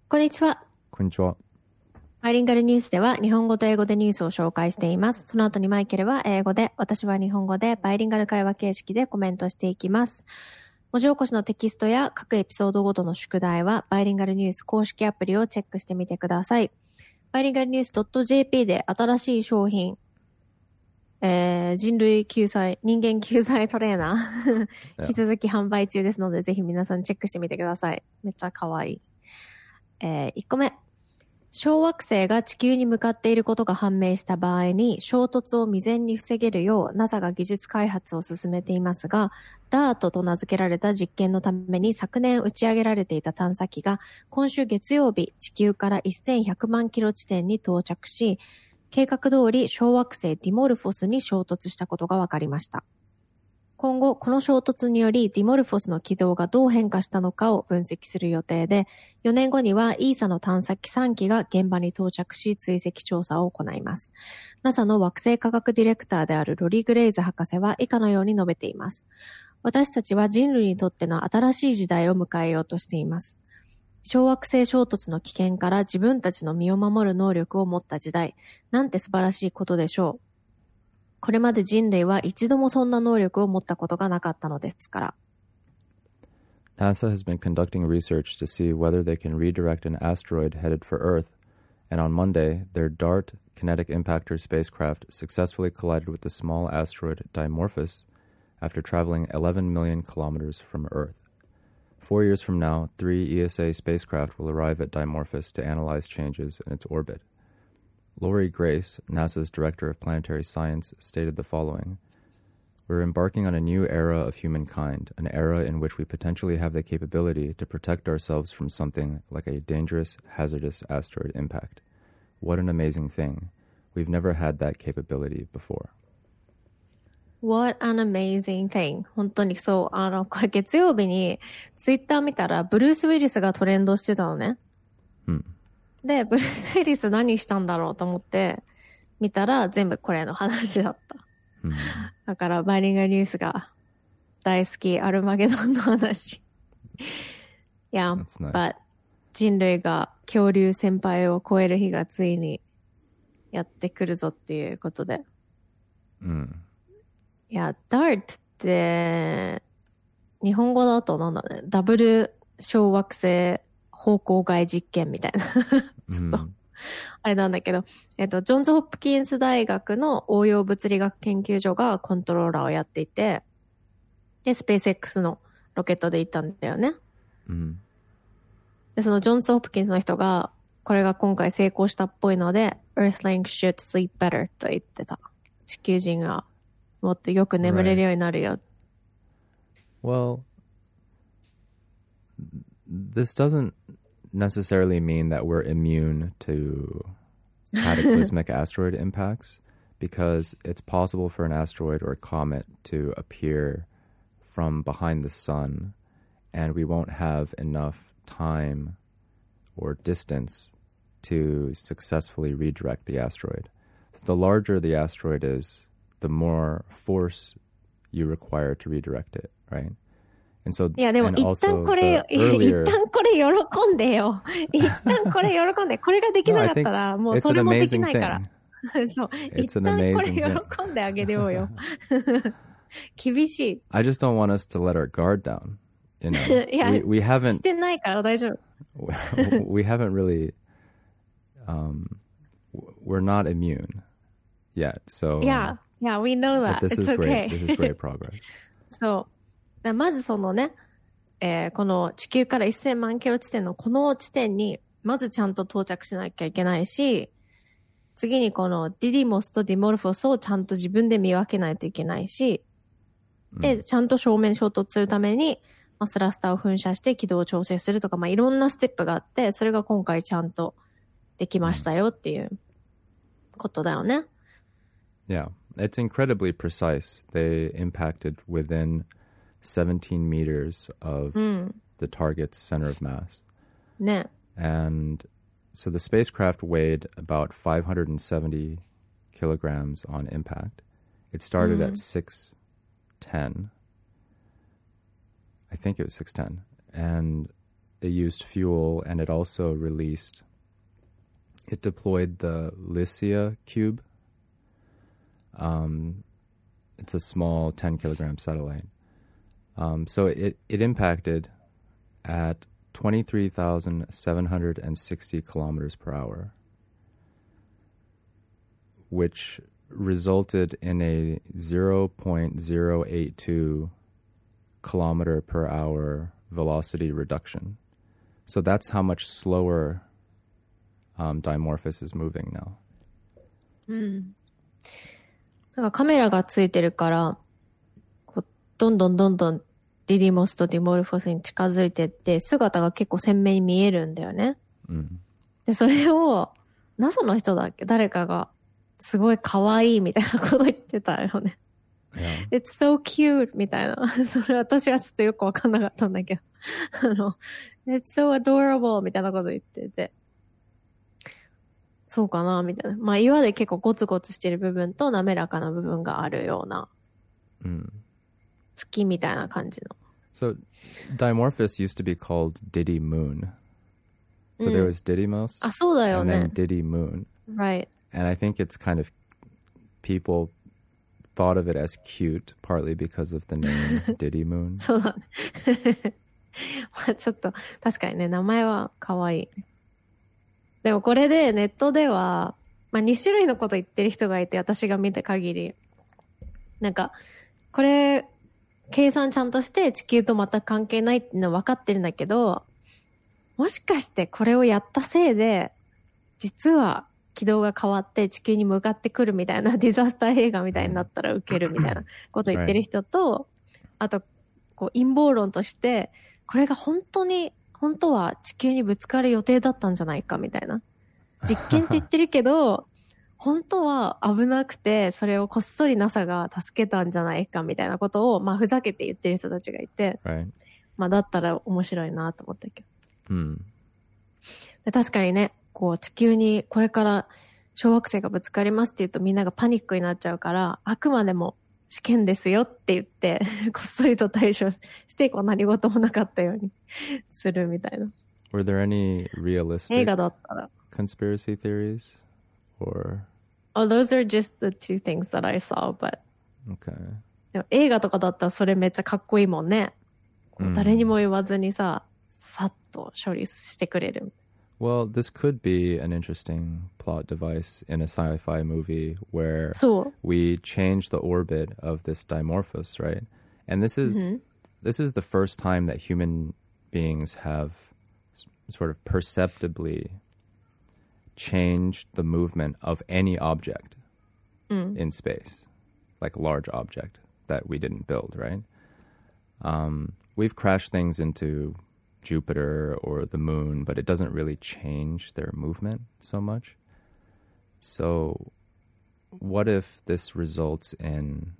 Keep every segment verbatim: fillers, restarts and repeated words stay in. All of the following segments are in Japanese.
こんにちは。 こんにちは。 バイリンガルニュースでは日本語と英語でニュースを紹介しています。その後にマイケルは英語で、私は日本語でバイリンガル会話形式でコメントしていきます。文字起こしのテキストや各エピソードごとの宿題はバイリンガルニュース公式アプリをチェックしてみてください。バイリンガルニュース .jp で新しい商品、えー、人類救済、人間救済トレーナー引き続き販売中ですので、ぜひ皆さんチェックしてみてください。めっちゃ可愛い。えー、いっこめ。小惑星が地球に向かっていることが判明した場合に衝突を未然に防げるよう ナサ が技術開発を進めていますが、ダート と名付けられた実験のために昨年打ち上げられていた探査機が今週月曜日地球からせんひゃくまんキロ地点に到着し、計画通り小惑星ディモルフォスに衝突したことが分かりました。今後、この衝突によりディモルフォスの軌道がどう変化したのかを分析する予定で、よねんごには イーサ の探査機さんきが現場に到着し追跡調査を行います。ナサ の惑星科学ディレクターであるロリ・グレイズ博士は以下のように述べています。私たちは人類にとっての新しい時代を迎えようとしています。小惑星衝突の危険から自分たちの身を守る能力を持った時代、なんて素晴らしいことでしょう。これまで人類は一度もそんな能力を持ったことがなかったのですから。 NASA has been conducting research to see whether they can redirect an asteroid headed for Earth, and on Monday, their DART kinetic impactor spacecraft successfully collided with the small asteroid Dimorphos after traveling eleven million kilometers from Earth. Four years from now, three E S A spacecraft will arrive at Dimorphos to analyze changes in its orbit. Lori Grace, NASA's Director of Planetary Science, stated the following: "We're embarking on a new era of humankind, an era in which we potentially have the capability to protect ourselves from something like a dangerous, hazardous asteroid impact. What an amazing thing. We've never had that capability before." What an amazing thing. 本当にそう。あの、これ月曜日にツイッター見たらブルース・ウィリスがトレンドしてたのね。 うん。 で、ブルース・ウィリス何したんだろうと思って見たら全部これの話だった。 うん、 だからバイリンガルニュースが大好きアルマゲドンの話。Yeah, nice. but 人類が恐竜先輩を超える日がついにやってくるぞっていうことで。 うん。 いや、ダートって日本語だとなんだね、ダブル小惑星方向外実験みたいなちょっと、うん、あれなんだけど、えっとジョンズ・ホプキンス大学の応用物理学研究所がコントローラーをやっていて、でスペース X のロケットで行ったんだよね。 うん、 でそのジョンズ・ホプキンスの人がこれが今回成功したっぽいので Earthlings should sleep better と言ってた。地球人がもっとよく眠れるようになるよ。 Well, this doesn't necessarily mean that we're immune to cataclysmic asteroid impacts, because it's possible for an asteroid or a comet to appear from behind the sun, and we won't have enough time or distance to successfully redirect the asteroid. So the larger the asteroid is, the more force you require to redirect it, right? And so, いやでも一旦これ、earlier... 一旦これ喜んでよ。一旦これ喜んで、これができなかったら、もうそれもできないから。そう。一旦これ喜んであげようよ。厳しい。 I just don't want us to let our guard down. You know, いや、 we, we haven't, してないから大丈夫。 we haven't really, um, we're not immune yet. So, yeah, yeah, we know that. This It's is okay. great. This is great progress. そう。まずそのね、えー、この地球からせんまんキロ地点のこの地点にまずちゃんと到着しなきゃいけないし、次にこのディディモスとディモルフォスをちゃんと自分で見分けないといけないし、で、ちゃんと正面衝突するために、まあ、スラスターを噴射して軌道を調整するとか、まあ、いろんなステップがあって、それが今回ちゃんとできましたよっていうことだよね。 Yeah, it's incredibly precise. They impacted within seventeen meters of the target's center of mass. ね。 And so the spacecraft weighed about five hundred seventy kilograms on impact. It started at six ten. I think it was six ten. And it used fuel, and it also released, it deployed the Lycia cube. Um, it's a small ten kilogram satellite. Um, so it, it impacted at twenty-three thousand seven hundred sixty kilometers per hour, which resulted in a zero point zero eight two kilometer per hour velocity reduction. So that's how much slower um, Dimorphos is moving now. うん。なんかカメラがついてるから、こうどんどんどんどんディディモスとディモルフォスに近づいてって、姿が結構鮮明に見えるんだよね。 うん。 で、それを ナサ の人だっけ誰かがすごい可愛いみたいなこと言ってたよね。 Yeah. It's so cute みたいな。それ私はちょっとよくわかんなかったんだけど。あの、It's so adorable みたいなこと言ってて。そうかなみたいな。まあ岩で結構ゴツゴツしてる部分と滑らかな部分があるような。 うん。 月みたいな感じの。 So Dimorphos used to be called Diddy Moon. So、うん、there was Didymos. あ、そうだよね。 And then Diddy Moon. Right. And I think it's kind of people thought of it as cute, partly because of the name Diddy Moon. そうだね。まあちょっと確かにね、名前は可愛い。でもこれでネットでは、まあに種類のこと言ってる人がいて、私が見た限り。なんか、これ、計算ちゃんとして地球と全く関係ないっていうのは分かってるんだけど、もしかしてこれをやったせいで、実は軌道が変わって地球に向かってくるみたいなディザスター映画みたいになったらウケるみたいなこと言ってる人と、あと、こう陰謀論として、これが本当に、本当は地球にぶつかる予定だったんじゃないかみたいな。実験って言ってるけど、本当は危なくて、それをこっそり ナサ が助けたんじゃないかみたいなことを、まあふざけて言ってる人たちがいて、 right. まあだったら面白いなと思ったけど。 うん。 で確かにね、こう地球にこれから小惑星がぶつかりますって言うとみんながパニックになっちゃうから、あくまでも試験ですよって言って、こっそりと対処して、こう何事もなかったようにするみたいな。 Were there any realistic 映画だったら conspiracy theories? Or... Oh, those are just the two things that I saw, but... Okay. でも映画とかだったらそれめっちゃかっこいいもんね。こう誰にも言わずにさ、さっと処理してくれる。 Well, this could be an interesting plot device in a sci-fi movie where そう。 we change the orbit of this Dimorphos, right? And this is Mm-hmm. this is the first time that human beings have s- sort of perceptibly changed the movement of any object Mm. in space, like a large object that we didn't build, right? Um, we've crashed things into Jupiter or the moon, but it doesn't really change their movement so much. So what if this results in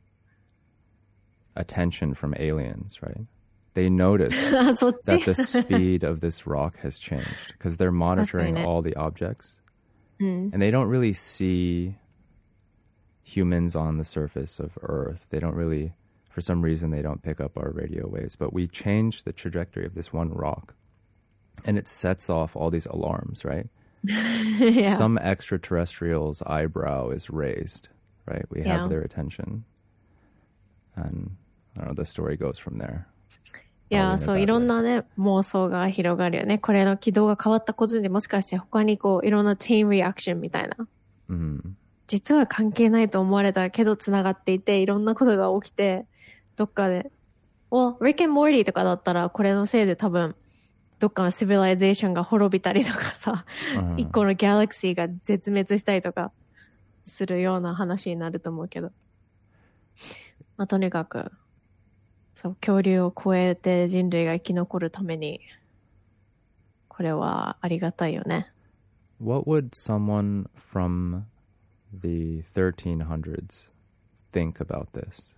attention from aliens, right? They notice そっち that the speed of this rock has changed because they're monitoring 確かにね。 all the objects. うん。 And they don't really see humans on the surface of Earth. They don't really, for some reason, they don't pick up our radio waves. But we change the trajectory of this one rock, and it sets off all these alarms, right? yeah. Some extraterrestrial's eyebrow is raised, right? We have Yeah. their attention. And, I don't know, the story goes from there. いや、 All in a そう、 bad いろん way. なね、妄想が広がるよね。これの軌道が変わったことでもしかして他にこう、いろんなチェーンリアクションみたいな。 Mhm. 実は関係ないと思われたけど繋がっていて、いろんなことが起きて、どっかで、well, Rick and Morty とかだったら、これのせいで多分、どっかのシビリゼーションが滅びたりとかさ、 うん一個のギャラクシーが絶滅したりとか、するような話になると思うけど。まあ、とにかく、そう、恐竜を超えて人類が生き残るために、これはありがたいよね。 What would someone from the thirteen hundreds think about this?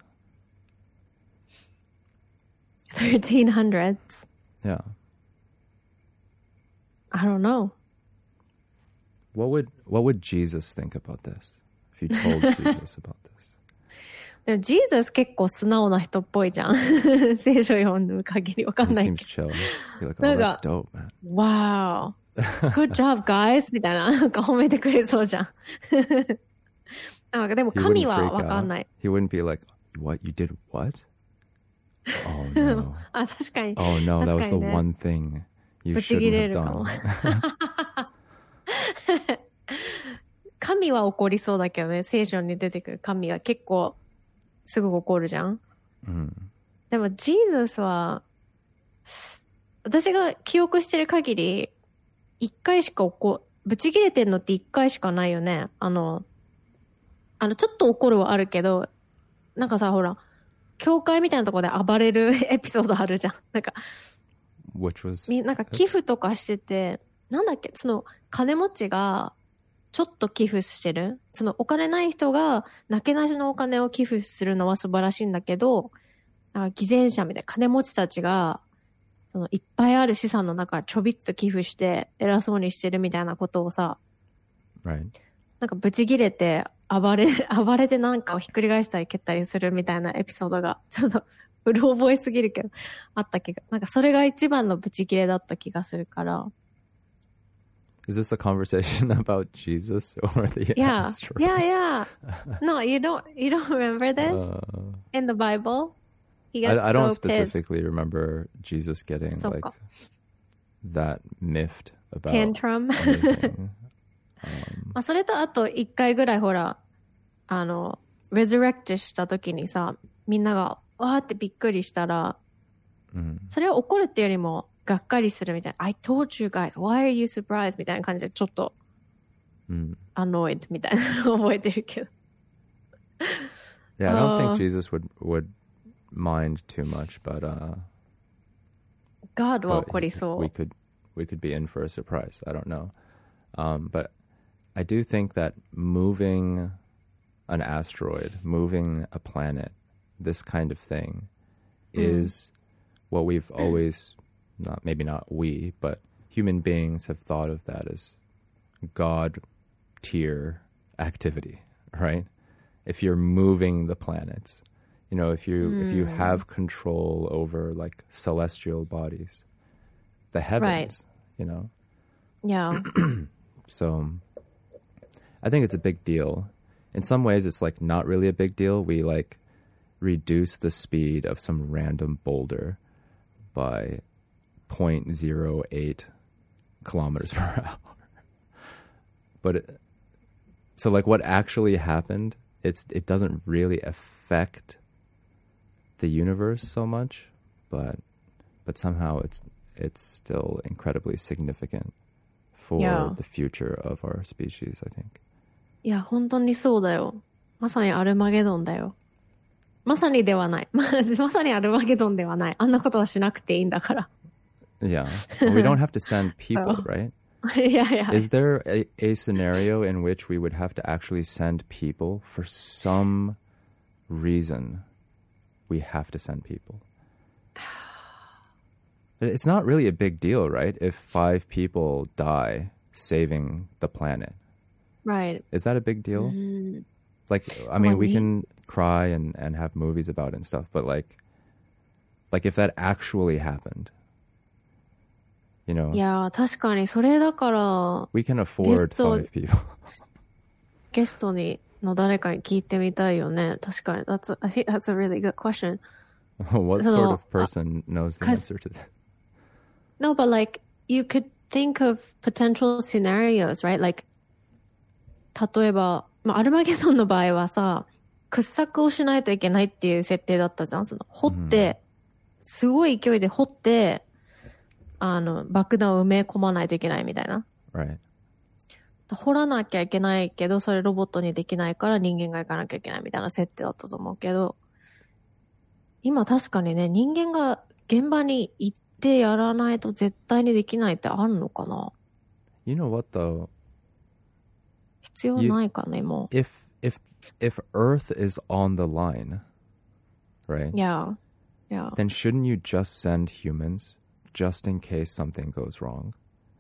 thirteen hundreds? Yeah. I don't know. What would what would Jesus think about this? If you told Jesus about this? でも、ジーザス結構素直な人っぽいじゃん。聖書読む限りわかん He ない seems けど。 chill. You're like, な oh, ん that's か、 dope, man. Wow. Good job, guys! みたいな。なんか褒めてくれそうじゃん。なんかでも He 神 wouldn't は freak わかんない。 out. He wouldn't be like, what? You did what? Oh, no. あ、確かに。 Oh, no, that 確 was か the にね。 one thing you ぶち切 shouldn't れ have るか done. も。神は怒りそうだけどね。聖書に出てくる神は結構すぐ怒るじゃん。 うん、 でもジーザスは私が記憶してる限り一回しか怒ぶち切れてんのって一回しかないよね。あのあのちょっと怒るはあるけど、なんかさほら教会みたいなところで暴れるエピソードあるじゃん。なんか Which was みなんか寄付とかしてて、なんだっけ、その金持ちがちょっと寄付してる、そのお金ない人がなけなしのお金を寄付するのは素晴らしいんだけど、なんか偽善者みたいな金持ちたちがそのいっぱいある資産の中からちょびっと寄付して偉そうにしてるみたいなことをさ、 right. なんかブチギレて暴れ暴れてなんかをひっくり返したり蹴ったりするみたいなエピソードがちょっとうる覚えすぎるけどあった気が、なんかそれが一番のブチギレだった気がするから。 Is this a conversation about Jesus or the Yeah, asteroid? yeah, yeah. No, you don't. You don't remember this Uh, in the Bible? He gets I, I don't so pissed. specifically remember Jesus getting So like cool. that miffed about Tantrum. anything. Um, まあそれとあと一回ぐらいほらあの resurrect した時にさ、みんながわーってびっくりしたら、 うん、 それは怒るっていうよりもがっかりするみたいな。I told you guys, why are you surprised? みたいな感じでちょっと、 うん、 annoyed みたいなのを覚えてるけど。 Yeah, I don't Uh, think Jesus would would mind too much, but uh, God は but 怒り he- そう。 we could we could be in for a surprise. I don't know, um, but I do think that moving an asteroid, moving a planet, this kind of thing, is what we've always not maybe not we, but human beings have thought of that as God tier activity, right? If you're moving the planets, you know, if you if you have control over like celestial bodies, the heavens, you know. Yeah. So I think it's a big deal. In some ways it's like not really a big deal. We like reduce the speed of some random boulder by zero point zero eight kilometers per hour. But it, so like what actually happened, it's it doesn't really affect the universe so much, but but somehow it's it's still incredibly significant for Yeah. the future of our species, I think. いや、本当にそうだよ。まさにアルマゲドンだよ。まさにではない。ままさにアルマゲドンではない。あんなことはしなくていいんだから。 Yeah. Well, we don't have to send people, Oh. right? いやいや。 Is there a, a scenario in which we would have to actually send people for some reason? We have to send people. It's not really a big deal, right? If five people die saving the planet. Right. Is that a big deal? Mm. Like, I mean, Well, we we- can cry and, and have movies about it and stuff, but like, like if that actually happened, you know, いや、確かにそれだから、 we can afford Guess five people. ゲストにの誰かに聞いてみたいよね。確かに。That's, I think that's a really good question. What So, sort of person knows the 'cause- answer to that? No, but like, you could think of potential scenarios, right? Like, 例えば、まあ、アルマゲドンの場合はさ、掘削をしないといけないっていう設定だったじゃん。その掘って、すごい勢いで掘って、あの、爆弾を埋め込まないといけないみたいな。 Right. 掘らなきゃいけないけど、それロボットにできないから人間が行かなきゃいけないみたいな設定だったと思うけど、今確かにね、人間が現場に行ってやらないと絶対にできないってあるのかな？ You know what though? 必要ないかね、もう。 If if if Earth is on the line, right? Yeah. Yeah. Then shouldn't you just send humans just in case something goes wrong?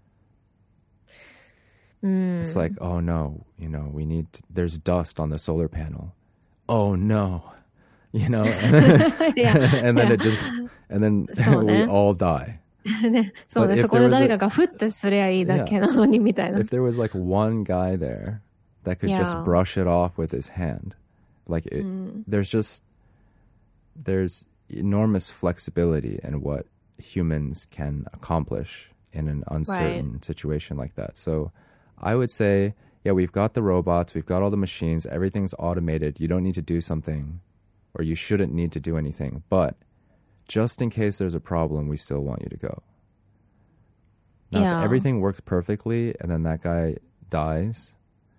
It's like, oh no, you know, we need to, there's dust on the solar panel. Oh no, you know, and then, yeah, and then yeah. it just, and then そうね。 we all die. ね、そうね、 But if そこで there was 誰 a- かがふっとすりゃいいだけなのにみたいな。 If there was like one guy there that could just Yeah. brush it off with his hand, like it, Mm. there's just, there's enormous flexibility in what humans can accomplish in an uncertain Right. situation like that. So I would say, yeah, we've got the robots, we've got all the machines, everything's automated. You don't need to do something, or you shouldn't need to do anything. But just in case there's a problem, we still want you to go. Now, Yeah. if everything works perfectly and then that guy dies,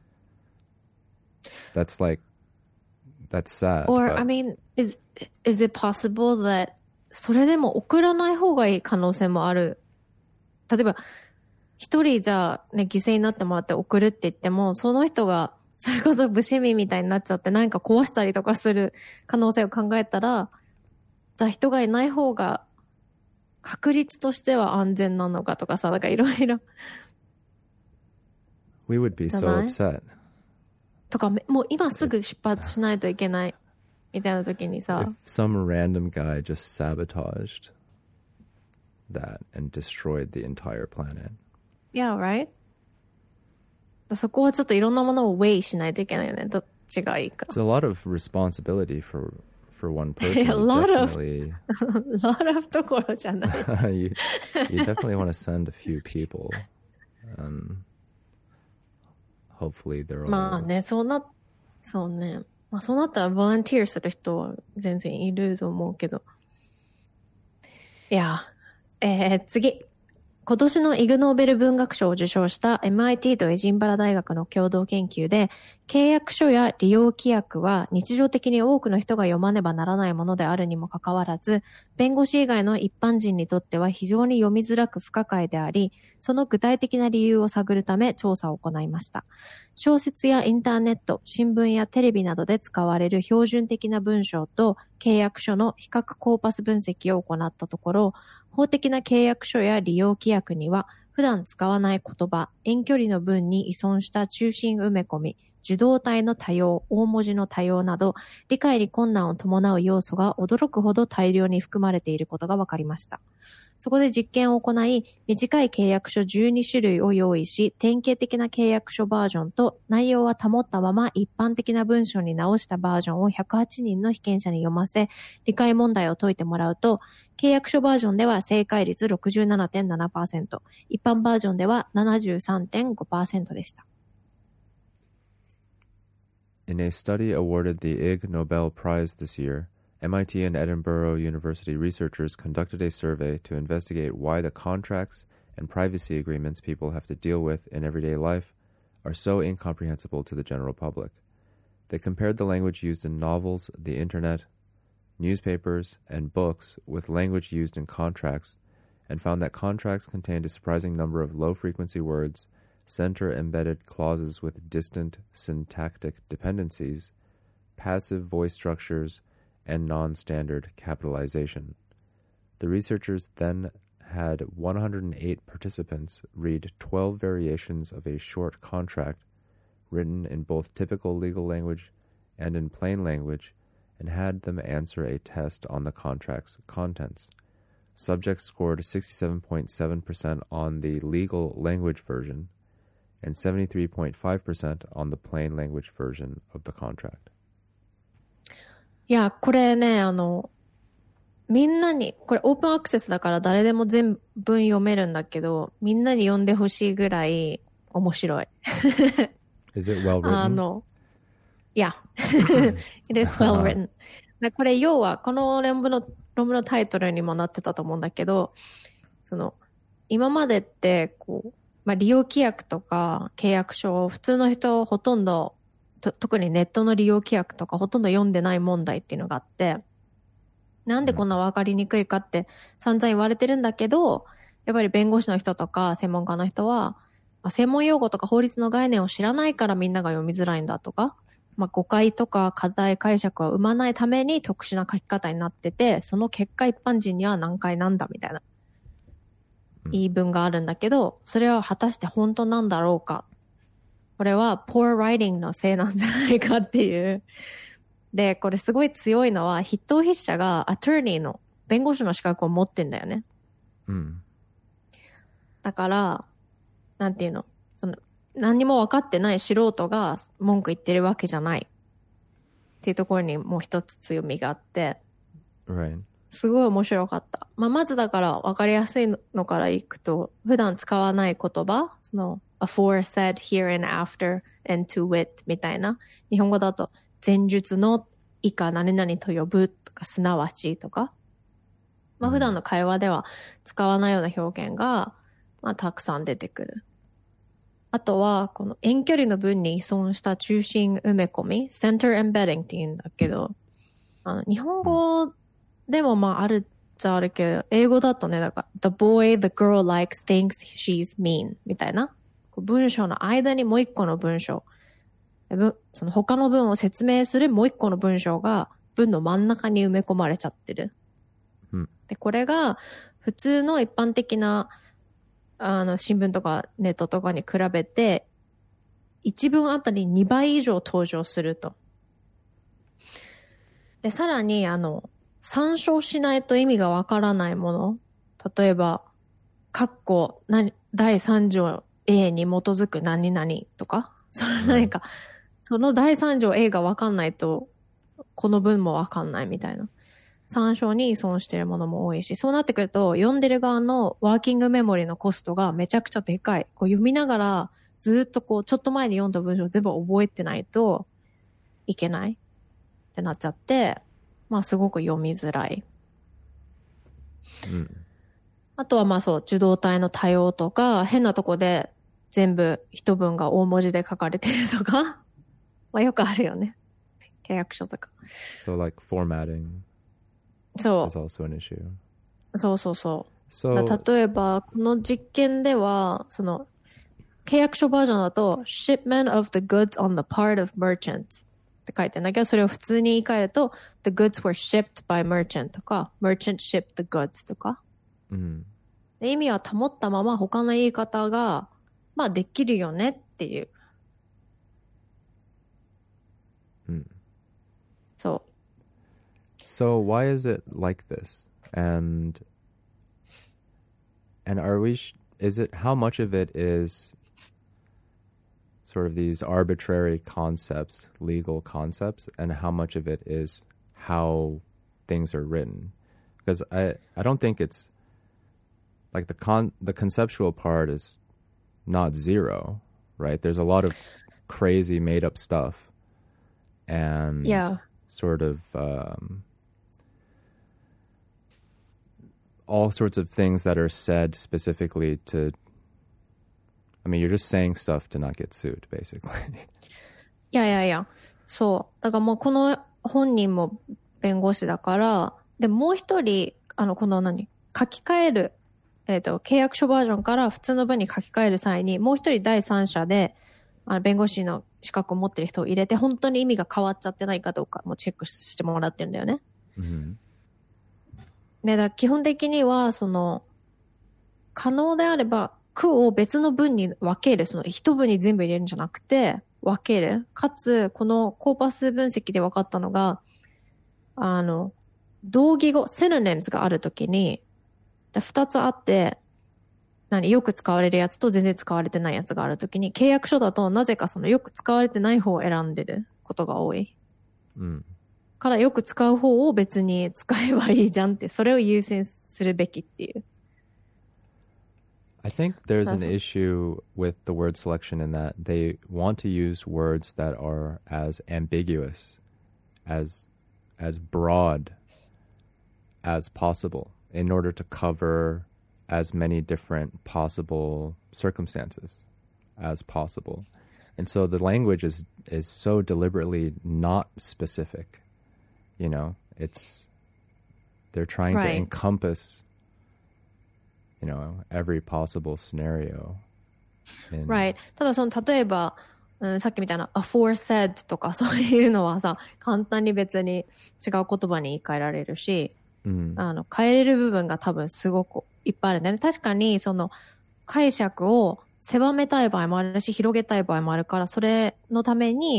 that's like, that's sad. Or, but- I mean, is, is it possible that それでも送らない方がいい可能性もある。例えば、一人じゃあね、犠牲になってもらって送るって言っても、その人が、それこそ不死身みたいになっちゃって何か壊したりとかする可能性を考えたら、じゃあ人がいない方が確率としては安全なのかとかさ、なんかいろいろ。 We would be so じゃない？ upset. とか、めもう今すぐ出発しないといけないみたいな時にさ If、some random guy just sabotaged that and destroyed the entire planet. Yeah, right? そこはちょっといろんなものをウェイしないといけないよね。どっちがいいか。 It's a lot of responsibility for for one person. A lot of- definitely, lot of ところじゃない。 you, you definitely want to send a few people. Um, hopefully they're all. まあね、そうな、そうね。まあそうなったらボランティアする人は全然いると思うけど。いや、えー、次。今年のイグノーベル文学賞を受賞した エムアイティー とエジンバラ大学の共同研究で、契約書や利用規約は日常的に多くの人が読まねばならないものであるにもかかわらず、弁護士以外の一般人にとっては非常に読みづらく不可解であり、その具体的な理由を探るため調査を行いました。小説やインターネット、新聞やテレビなどで使われる標準的な文章と契約書の比較コーパス分析を行ったところ、法的な契約書や利用規約には、普段使わない言葉、遠距離の文に依存した中心埋め込み、受動体の多様、大文字の多様など、理解に困難を伴う要素が驚くほど大量に含まれていることが分かりました。そこで実験を行い、短い契約書じゅうに種類を用意し、典型的な契約書バージョンと内容は保ったまま一般的な文章に直したバージョンをひゃくはちにんの被験者に読ませ、理解問題を解いてもらうと、契約書バージョンでは正解率 ろくじゅうななてんななパーセント、一般バージョンでは ななじゅうさんてんごパーセント でした。 In a study awarded the Ig Nobel Prize this year, M I T and Edinburgh University researchers conducted a survey to investigate why the contracts and privacy agreements people have to deal with in everyday life are so incomprehensible to the general public. They compared the language used in novels, the internet, newspapers, and books with language used in contracts, and found that contracts contained a surprising number of low-frequency words, center-embedded clauses with distant syntactic dependencies, passive voice structures, and non-standard capitalization. The researchers then had one hundred eight participants read twelve variations of a short contract written in both typical legal language and in plain language, and had them answer a test on the contract's contents. Subjects scored sixty-seven point seven percent on the legal language version and seventy-three point five percent on the plain language version of the contract. いや、これね、あの、みんなに、これオープンアクセスだから誰でも全文読めるんだけど、みんなに読んでほしいぐらい面白い。 Is it well written? あの、いや、it is well written. でこれ要は、この論文の、論文のタイトルにもなってたと思うんだけど、その、今までって、こう、まあ、利用規約とか契約書を普通の人ほとんど、と特にネットの利用規約とかほとんど読んでない問題っていうのがあって、なんでこんな分かりにくいかって散々言われてるんだけど、やっぱり弁護士の人とか専門家の人は、まあ、専門用語とか法律の概念を知らないからみんなが読みづらいんだとか、まあ、誤解とか課題解釈を生まないために特殊な書き方になってて、その結果一般人には難解なんだみたいな言い分があるんだけど、それは果たして本当なんだろうか。これは poor writing のせいなんじゃないかっていうで、これすごい強いのは、筆頭筆者がアトーニーの弁護士の資格を持ってんだよね。 うん。 だから、なんていうの、その、何にも分かってない素人が文句言ってるわけじゃない。っていうところにもう一つ強みがあって、 Right. すごい面白かった。まあ、まずだから分かりやすいのからいくと、普段使わない言葉、その、aforesaid, here and after, and to wit みたいな。日本語だと、前述の以下何々と呼ぶとか、すなわちとか。まあ、普段の会話では使わないような表現が、まあ、たくさん出てくる。あとは、この遠距離の文に依存した中心埋め込み、center embedding って言うんだけど、あの日本語でもまああるっちゃあるけど、英語だとね、だから、the boy the girl likes thinks she's mean みたいな。文章の間にもう一個の文章、その他の文を説明するもう一個の文章が文の真ん中に埋め込まれちゃってる。 うん、 で、これが普通の一般的なあの新聞とかネットとかに比べて一文あたりにばい以上登場すると。で、さらにあの参照しないと意味がわからないもの、例えば括弧だいさん条 A に基づく何々とか、その何か、うん、そのだいさん条 A がわかんないとこの文もわかんないみたいな。参照に依存しているものも多いし、そうなってくると読んでる側のワーキングメモリのコストがめちゃくちゃでかい。こう読みながらずっとこうちょっと前に読んだ文章を全部覚えてないといけないってなっちゃって、まあすごく読みづらい。 うん、 あとはまあそう、受動体の多様とか、変なとこで全部一文が大文字で書かれてるとか、まあよくあるよね。契約書とか。 So like formatting. そう。 is also an issue. そうそうそう。 So, 例えば、この実験では、その、契約書バージョンだと、shipment of the goods on the part of merchants って書いてるんだけど、それを普通に言い換えると、the goods were shipped by merchant とか、merchant shipped the goods とか。 うん、 で意味は保ったまま他の言い方が、まあできるよねっていう。 うん。 そう。 So why is it like this? And and are we sh- is it how much of it is sort of these arbitrary concepts, legal concepts, and how much of it is how things are written? Because I I don't think it's like the con the conceptual part is not zero, right? There's a lot of crazy made up stuff and yeah. sort of um all sorts of things that are said specifically to, I mean, you're just saying stuff to not get sued, basically. いやいやいや、そう。だからもうこの本人も弁護士だから、で、もう一人、あの、この何、書き換える、えっと、契約書バージョンから普通の文に書き換える際に、もう一人第三者で、あの弁護士の資格を持ってる人を入れて、本当に意味が変わっちゃってないかどうかもチェックしてもらってるんだよね。 Mm-hmm. ね、だ基本的には、その、可能であれば、句を別の文に分ける、その一文に全部入れるんじゃなくて、分ける。かつ、このコーパス分析で分かったのが、あの、同義語、synonyms があるときに、二つあって、何、よく使われるやつと全然使われてないやつがあるときに、契約書だとなぜかそのよく使われてない方を選んでることが多い。 うん。 からよく使う方を別に使えばいいじゃんって、それを優先するべきっていう。 I think there's an issue with the word selection in that they want to use words that are as ambiguous, as as broad as possible in order to cover as many different possible circumstances as possible. And so the language is is so deliberately not specific. You know, it's they're trying right. to encompass, you know, every possible scenario. In... Right. ただその例えば、うん、さっきみたいな aforesaid とかそういうのはさ、簡単に別に違う言葉に言い換えられるし、 うん、 あの変えれる部分が多分すごくいっぱいあるんだよね。確かにその解釈を狭めたい場合もあるし、広げたい場合もあるから、それのために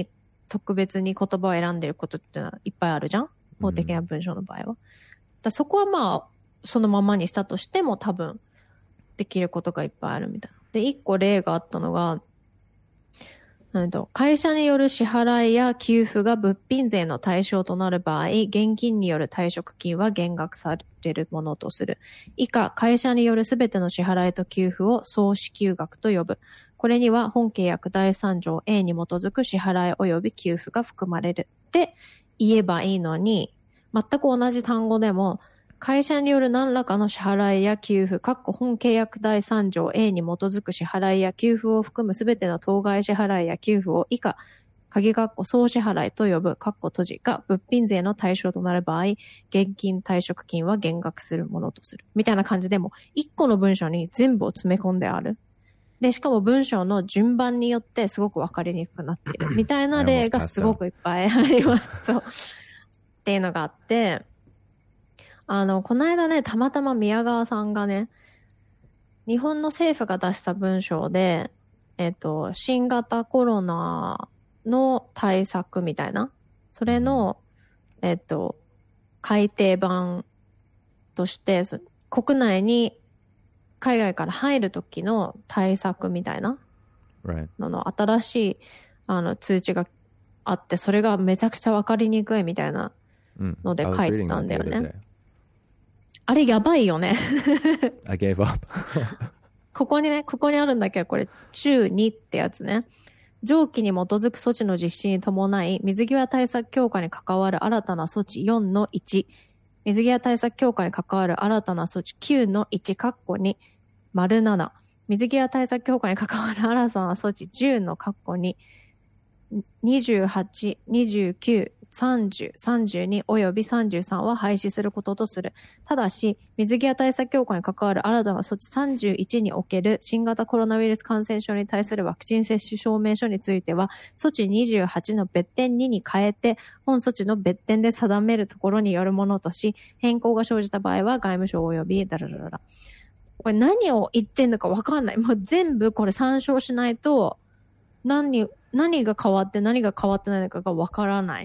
特別に言葉を選んでることってのはいっぱいあるじゃん、法的な文章の場合は。だそこはまあ、そのままにしたとしても多分、できることがいっぱいあるみたいな。で、一個例があったのが、うんと、会社による支払いや給付が物品税の対象となる場合、現金による退職金は減額されるものとする。以下、会社によるすべての支払いと給付を総支給額と呼ぶ。これには本契約だいさん条 A に基づく支払い及び給付が含まれるって言えばいいのに、全く同じ単語でも、会社による何らかの支払いや給付、かっこ本契約だいさん条 A に基づく支払いや給付を含むすべての当該支払いや給付を以下、鍵括弧総支払いと呼ぶ、かっこ閉じが物品税の対象となる場合、現金退職金は減額するものとする。みたいな感じでも、一個の文章に全部を詰め込んである。で、しかも文章の順番によってすごくわかりにくくなっている。みたいな例がすごくいっぱいあります。そう。っていうのがあって、あの、この間ね、たまたま宮川さんがね、日本の政府が出した文章で、えっと、新型コロナの対策みたいな、それの、えっと、改訂版として、国内に海外から入る時の対策みたいなのの新しいあの通知があって、それがめちゃくちゃわかりにくいみたいなので書いてたんだよね。Mm. あれやばいよね。 I gave up. ここにね、ここにあるんだけど、これ中にってやつね。上記に基づく措置の実施に伴い、水際対策強化に関わる新たな措置 よんのいち、水際対策強化に関わる新たな措置 きゅうのいち、カッコに、丸なな、水際対策強化に関わる新たな措置じゅうのカッコに、にじゅうはち、にじゅうきゅう、さんじゅう、さんじゅうにおよびさんじゅうさんは廃止することとする。ただし、水際対策強化に関わる新たな措置さんじゅういちにおける新型コロナウイルス感染症に対するワクチン接種証明書については、措置にじゅうはちの別点にに変えて、本措置の別点で定めるところによるものとし、変更が生じた場合は外務省およびダララララ。これ何を言ってんのか分かんない。もう全部これ参照しないと、何、何が変わって何が変わってないのかが分からない。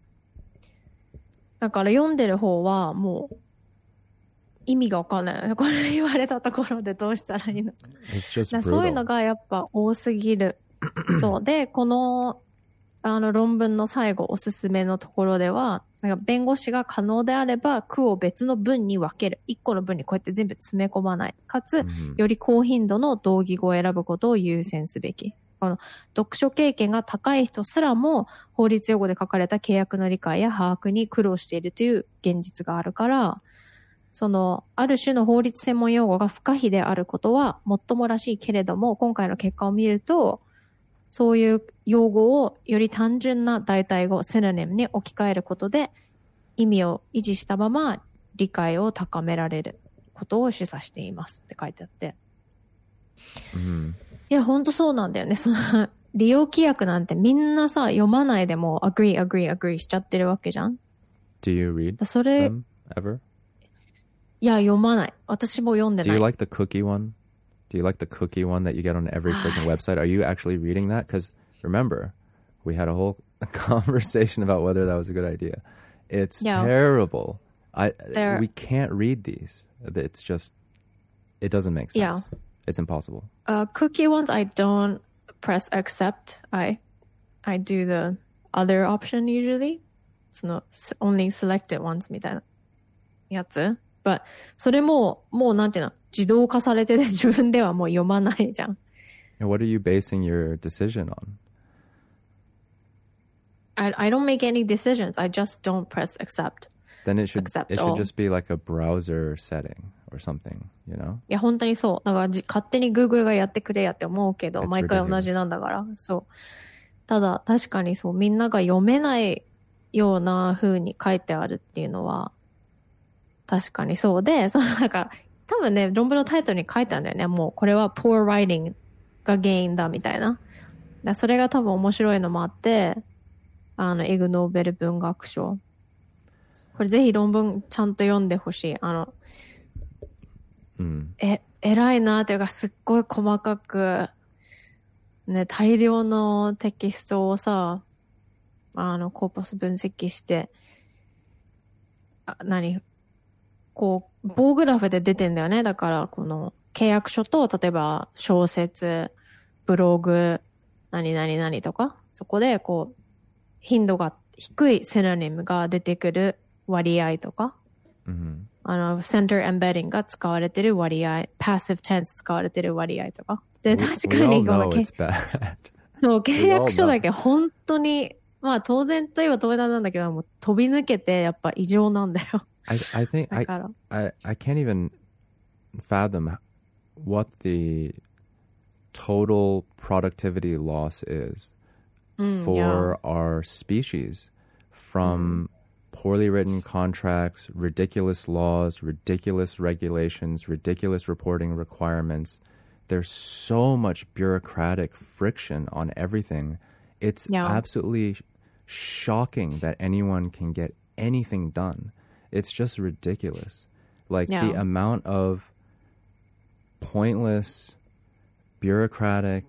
だから読んでる方はもう意味が分かんない。これ言われたところでどうしたらいいの？そういうのがやっぱ多すぎる。そうで、このあの論文の最後おすすめのところでは、なんか弁護士が可能であれば句を別の文に分ける。一個の文にこうやって全部詰め込まない。かつ、より高頻度の同義語を選ぶことを優先すべき。この読書経験が高い人すらも法律用語で書かれた契約の理解や把握に苦労しているという現実があるから、そのある種の法律専門用語が不可避であることはもっともらしいけれども、今回の結果を見るとそういう用語をより単純な代替語、シノニムに置き換えることで意味を維持したまま理解を高められることを示唆していますって書いてあって、 うん、 いやほんとそうなんだよね。その利用規約なんてみんなさ読まないでも agree agree agree しちゃってるわけじゃん。 Do you read それ them ever? いや読まない。私も読んでない。 Do you like the cookie one?Do you like the cookie one that you get on every freaking website? Are you actually reading that? Because remember, we had a whole conversation about whether that was a good idea. It's yeah. terrible. I They're... We can't read these. It's just, it doesn't make sense. Yeah. It's impossible. Uh, cookie ones, I don't press accept. I, I do the other option usually. So no, only selected ones みたいなやつ。But それももうなんていうの自動化されてて自分ではもう読まないじゃん。 And what are you basing your decision on? I I don't make any decisions. I just don't press accept. Then it should accept it should all. just be like a browser setting or something, you know? いや本当にそう。だからじ勝手に Google がやってくれやって思うけど、毎回同じなんだから。そう。ただ確かにそうみんなが読めないような風に書いてあるっていうのは。確かにそうで、そのなんか多分ね論文のタイトルに書いてあるんだよね。もうこれは poor writing が原因だみたいな。だそれが多分面白いのもあって、あのイグノーベル文学賞。これぜひ論文ちゃんと読んでほしい。あの、 うん、 え偉いなというかすっごい細かくね大量のテキストをさあの、コーパス分析して、あ、何こう、棒グラフで出てんだよね。だから、この、契約書と、例えば、小説、ブログ、何々何とか、そこで、こう、頻度が低いセノニムが出てくる割合とか、 mm-hmm. あの、center embedding が使われてる割合、passive tense 使われてる割合とか。で、確かに、 We all know it's bad. そう、契約書だけ本当に、まあ当然といえば当然なんだけど、もう飛び抜けてやっぱ異常なんだよ。 I, I think I, I, I can't even fathom what the total productivity loss is mm, for yeah. our species from mm. poorly written contracts, ridiculous laws, ridiculous regulations, ridiculous reporting requirements. There's so much bureaucratic friction on everything. It's yeah. absolutely shocking that anyone can get anything done. It's just ridiculous. Like yeah. the amount of pointless, bureaucratic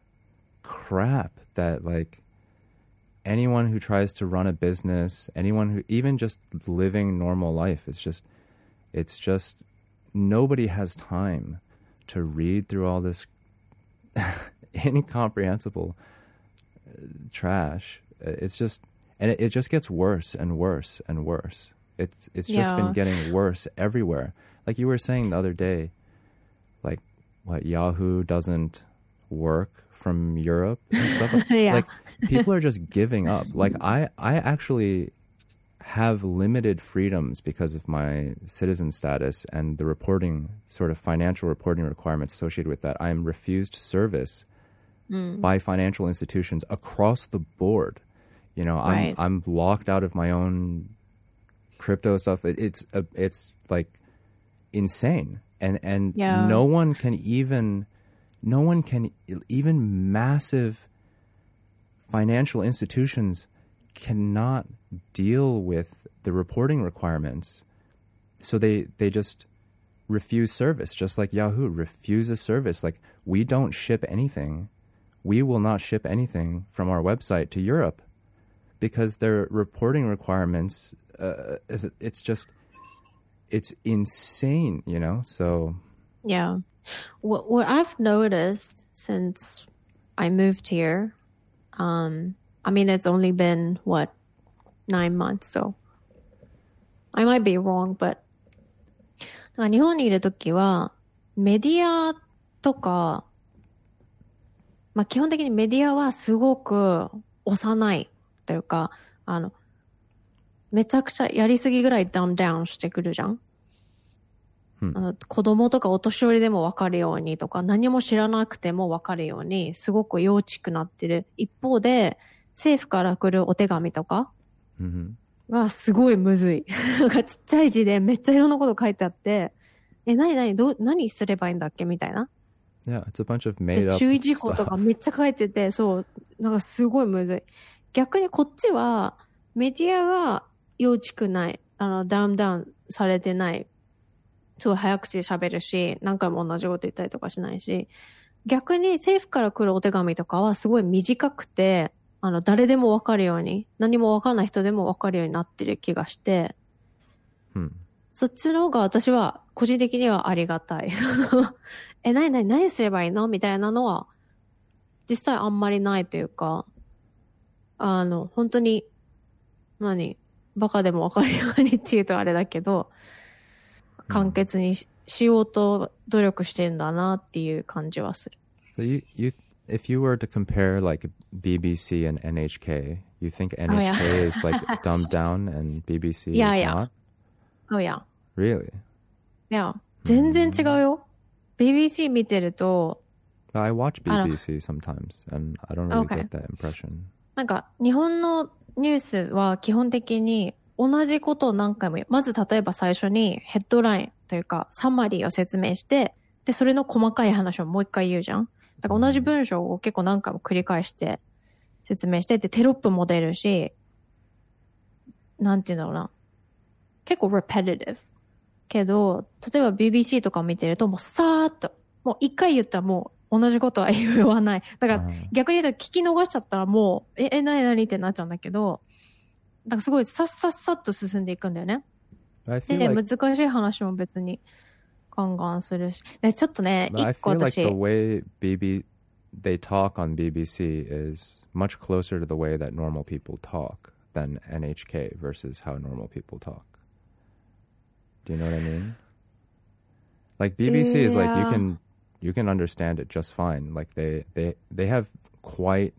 crap that like anyone who tries to run a business, anyone who even just living normal life, it's just, it's just nobody has time to read through all this incomprehensible trash. It's just, and it, it just gets worse and worse and worse. It's it's just yeah. been getting worse everywhere. Like you were saying the other day, like what Yahoo doesn't work from Europe and stuff. Like, yeah. like people are just giving up. Like I I actually have limited freedoms because of my citizen status and the reporting, sort of financial reporting requirements associated with that. I am refused service mm. by financial institutions across the board. You know, I'm right. I'm locked out of my own crypto stuff. It, it's uh, it's like insane, and and yeah. no one can even no one can even massive financial institutions cannot deal with the reporting requirements, so they they just refuse service, just like Yahoo refuses service. Like, we don't ship anything, we will not ship anything from our website to Europe because their reporting requirements, uh, it's just it's insane, you know. So yeah, what what I've noticed since I moved here, um I mean, it's only been, what, nine months, so I might be wrong, but 日本にいるときは、メディアとか、まあ基本的にメディアはすごく幼いというか、あの、めちゃくちゃやりすぎぐらいダウンダウンしてくるじゃん。 うん、 あの子供とかお年寄りでも分かるようにとか、何も知らなくても分かるように、すごく幼稚くなってる。一方で、政府から来るお手紙とかはすごいむずい。なんかちっちゃい字でめっちゃいろんなこと書いてあって、え、何何どう、何すればいいんだっけみたいな。 Yeah, it's a bunch of made up 注意事項とかめっちゃ書いてて、そう、なんかすごいむずい。逆にこっちはメディアが幼稚くない、あの、ダウンダウンされてない。すごい早口で喋るし、何回も同じこと言ったりとかしないし、逆に政府から来るお手紙とかはすごい短くて、あの、誰でもわかるように、何もわかんない人でもわかるようになってる気がして、 うん、 そっちの方が私は個人的にはありがたい。え、何何何すればいいのみたいなのは、実際あんまりないというか、あの、本当に、何、バカでもわかるようにって言うとあれだけど、簡潔に し, しようと努力してるんだなっていう感じはする。 So you, you, if you were to compare like B B C and N H K, you think N H K oh, yeah. is like dumbed down and B B C yeah, is yeah. not? Oh yeah. Really? Yeah. 全然違うよ。ビービーシー 見てると。 I watch B B C sometimes and I don't really okay. get that impression. なんか日本のニュースは基本的に同じことを何回も言う。まず例えば最初にヘッドラインというかサマリーを説明して、で、それの細かい話をもう一回言うじゃん。だから同じ文章を結構何回も繰り返して説明して、で、テロップも出るし、なんて言うんだろうな。結構 repetitive。けど、例えば ビービーシー とか見てるともうさーっと、もう一回言ったらも同じことは言わない。だから逆に言うと聞き逃しちゃったらもう、え、え、なになにってなっちゃうんだけど、だからすごいさっさっさっと進んでいくんだよね。で、like, 難しい話も別にガンガンするし。で、ちょっとね、一個私。 I feel like the way B B, they talk on B B C is much closer to the way that normal people talk than N H K versus how normal people talk. Do you know what I mean? Like B B C yeah. is like you can you can understand it just fine. Like they they they have quite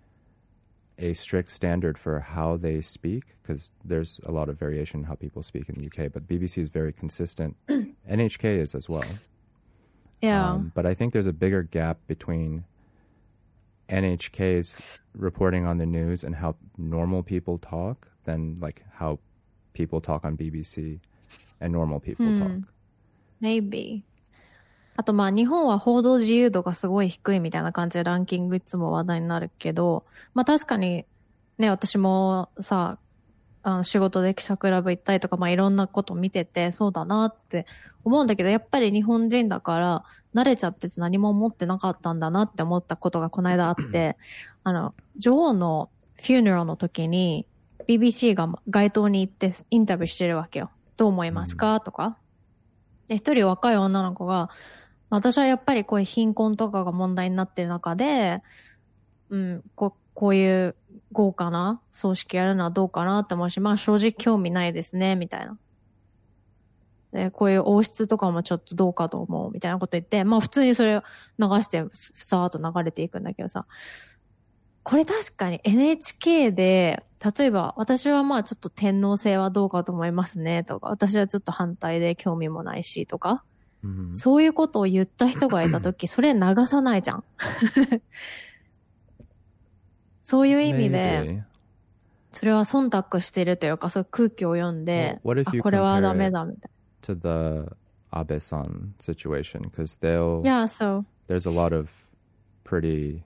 a strict standard for how they speak because there's a lot of variation in how people speak in the U K, but B B C is very consistent. N H K is as well. Yeah. Um, but I think there's a bigger gap between N H K's reporting on the news and how normal people talk than like how people talk on B B C and normal people hmm. talk. Maybe. あとまあ日本は報道自由度がすごい低いみたいな感じでランキングいつも話題になるけど、まあ確かにね、私もさ、あの仕事で記者クラブ行ったりとか、まあいろんなこと見ててそうだなって思うんだけど、やっぱり日本人だから慣れちゃってて何も思ってなかったんだなって思ったことがこの間あって、あの、女王のフューネラルの時に ビービーシー が街頭に行ってインタビューしてるわけよ。どう思いますか、うん、とか。で、一人若い女の子が、私はやっぱりこういう貧困とかが問題になってる中で、うん、こ, こういう豪華な葬式やるのはどうかなって思うし、まあ正直興味ないですね、みたいな。で、こういう王室とかもちょっとどうかと思う、みたいなこと言って、まあ普通にそれを流して、さーっと流れていくんだけどさ、これ確かに エヌエイチケー で、例えば私はまあちょっと天皇制はどうかと思いますね、とか、私はちょっと反対で興味もないし、とか、Mm-hmm. そういうことを言った人がいたとき、それ流さないじゃん。そういう意味で、それは忖度してるというか、そういう空気を読んで、 well, あ、これはダメだみたいな。To the Abe-san situation, because they'll, yeah, so there's a lot of pretty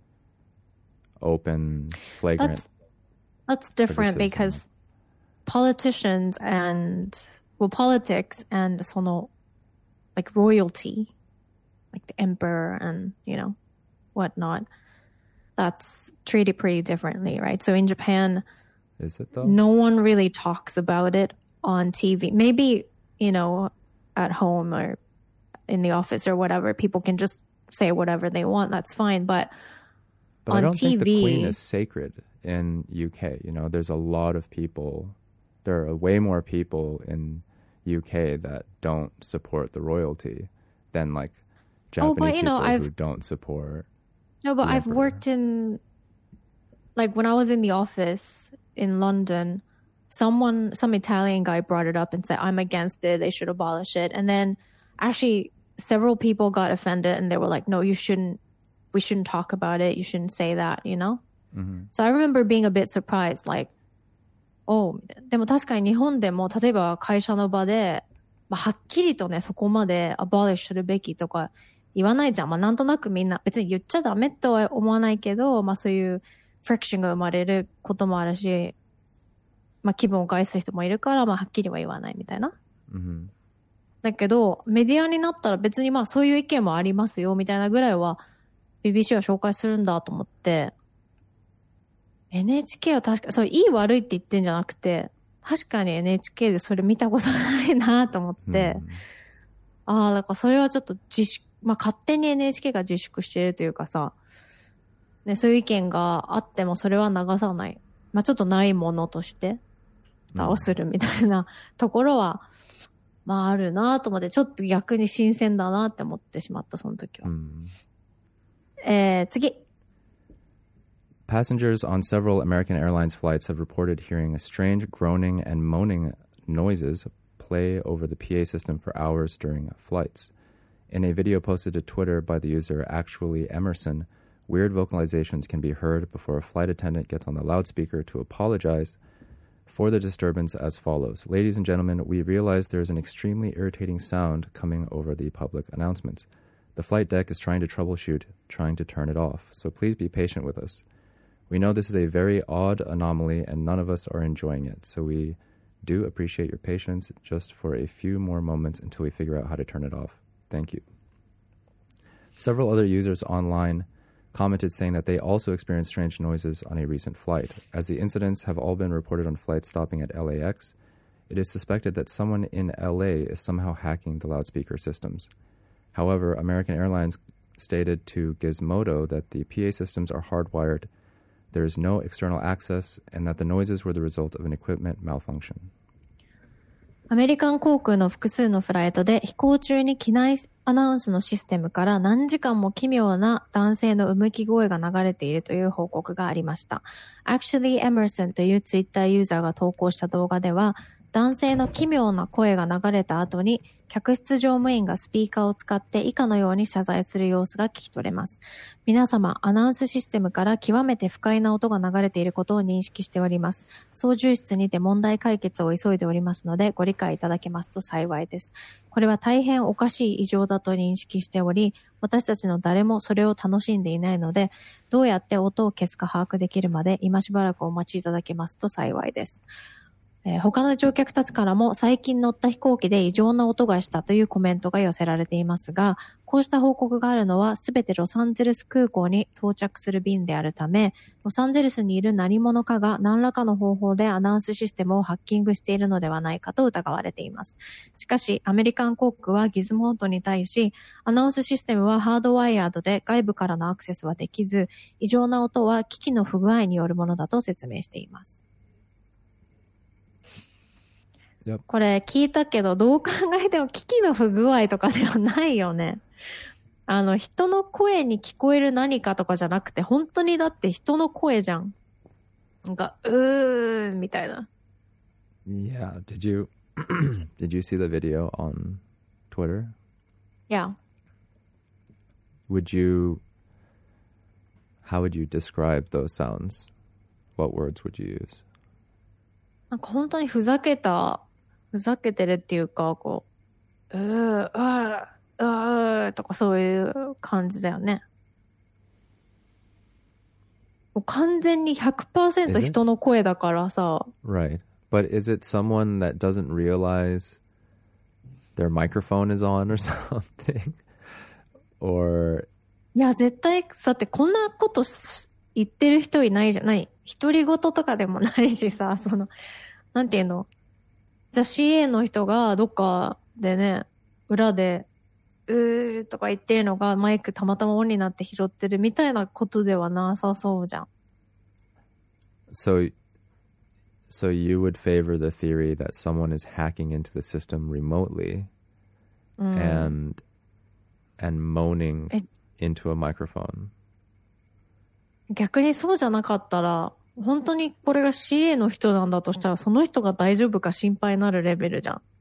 open, flagrant. That's, that's different because politicians and, well, politics and そのlike royalty, like the emperor and, you know, whatnot, that's treated pretty differently, right? So in Japan, is it though? No one really talks about it on T V. Maybe, you know, at home or in the office or whatever, people can just say whatever they want. That's fine. But, but on I don't T V, think the Queen is sacred in U K. You know, there's a lot of people, there are way more people in U K that don't support the royalty than like Japanese oh, but, you know, people I've, who don't support. No, but I've emperor. worked in, like when I was in the office in London, someone, some Italian guy brought it up and said, I'm against it, they should abolish it. And then actually several people got offended and they were like, no, you shouldn't, we shouldn't talk about it, you shouldn't say that, you know? Mm-hmm. So I remember being a bit surprised, like,おうでも確かに日本でも例えば会社の場で、まあ、はっきりとねそこまでアボリッシュするべきとか言わないじゃん。まあなんとなくみんな別に言っちゃダメとは思わないけど、まあそういうフリクションが生まれることもあるし、まあ気分を害する人もいるからまあはっきりは言わないみたいな。 Mm-hmm. だけどメディアになったら別にまあそういう意見もありますよみたいなぐらいは ビービーシー は紹介するんだと思って。エヌエイチケー は確か、そう、いい悪いって言ってんじゃなくて、確かに エヌエイチケー でそれ見たことないなと思って、うん、ああ、だからそれはちょっと自粛、まあ勝手に エヌエイチケー が自粛しているというかさ、ね、そういう意見があってもそれは流さない。まあちょっとないものとして倒するみたいなところは、うん、まああるなと思って、ちょっと逆に新鮮だなって思ってしまった、その時は。うん、えー、次。 Passengers on several American Airlines flights have reported hearing strange groaning and moaning noises play over the P A system for hours during flights. In a video posted to Twitter by the user Actually Emerson, weird vocalizations can be heard before a flight attendant gets on the loudspeaker to apologize for the disturbance as follows. Ladies and gentlemen, we realize there is an extremely irritating sound coming over the public announcements. The flight deck is trying to troubleshoot, trying to turn it off, so please be patient with us. We know this is a very odd anomaly and none of us are enjoying it, so we do appreciate your patience just for a few more moments until we figure out how to turn it off. Thank you. Several other users online commented saying that they also experienced strange noises on a recent flight. As the incidents have all been reported on flights stopping at L A X, it is suspected that someone in L A is somehow hacking the loudspeaker systems. However, American Airlines stated to Gizmodo that the P A systems are hardwired, there is no external access, and that the noises were the result of an equipment malfunction. アメリカン航空の複数のフライトで飛行中に機内アナウンスのシステムから何時間も奇妙な男性のうむき声が流れているという報告がありました。Actually Emerson というツイッターユーザーが投稿した動画では、男性の奇妙な声が流れた後に客室乗務員がスピーカーを使って以下のように謝罪する様子が聞き取れます。皆様、アナウンスシステムから極めて不快な音が流れていることを認識しております。操縦室にて問題解決を急いでおりますのでご理解いただけますと幸いです。これは大変おかしい異常だと認識しており、私たちの誰もそれを楽しんでいないので、どうやって音を消すか把握できるまで今しばらくお待ちいただけますと幸いです。えー、他の乗客たちからも最近乗った飛行機で異常な音がしたというコメントが寄せられていますが、こうした報告があるのはすべてロサンゼルス空港に到着する便であるため、ロサンゼルスにいる何者かが何らかの方法でアナウンスシステムをハッキングしているのではないかと疑われています。しかし、アメリカン航空はギズモードに対し、アナウンスシステムはハードワイヤードで外部からのアクセスはできず、異常な音は機器の不具合によるものだと説明しています。 Yep. これ聞いたけどどう考えても機器の不具合とかではないよね。あの人の声に聞こえる何かとかじゃなくて本当にだって人の声じゃん。なんかうーみたいな。 Yeah, did you did you see the video on Twitter? Yeah. Would you how would you describe those sounds? What words would you use? なんか本当にふざけたふざけてるっていうか、こう、うー、うー、うーとかそういう感じだよね。完全に ひゃくパーセント 人の声だからさ。 Right. But is it someone that doesn't realize their microphone is on or something? Or... いや、絶対、だってこんなこと言ってる人いないじゃない。独り言とかでもないしさ、その、なんていうの？じゃあ シーエー の人がどっかでね、裏で、うーとか言ってるのがマイクたまたまオンになって拾ってるみたいなことではなさそうじゃん。 So, so you would favor the theory that someone is hacking into the system remotely、うん、and, and moaning into a microphone? 逆にそうじゃなかったら、本当にこれが シーエー の人なんだとしたら、その人が大丈夫か心配になるレベルじゃん。